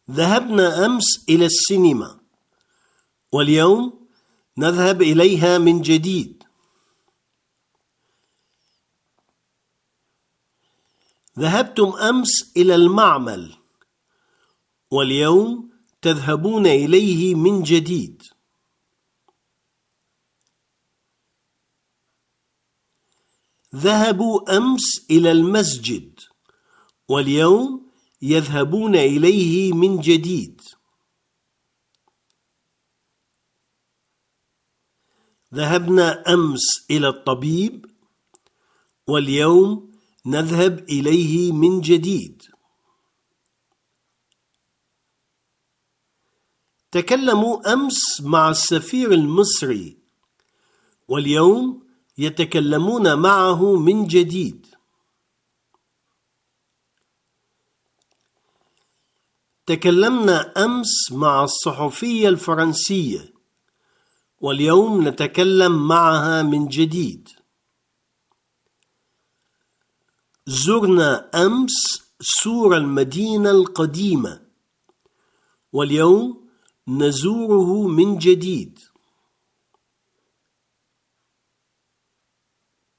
ذهبنا أمس إلى السينما، واليوم نذهب إليها من جديد. ذهبتم أمس إلى المعمل، واليوم تذهبون إليه من جديد. ذهبوا أمس إلى المسجد، واليوم يذهبون إليه من جديد. ذهبنا أمس إلى الطبيب، واليوم نذهب إليه من جديد. تكلموا أمس مع السفير المصري، واليوم يتكلمون معه من جديد. تكلمنا أمس مع الصحفية الفرنسية، واليوم نتكلم معها من جديد. زرنا أمس سور المدينة القديمة، واليوم نزوره من جديد.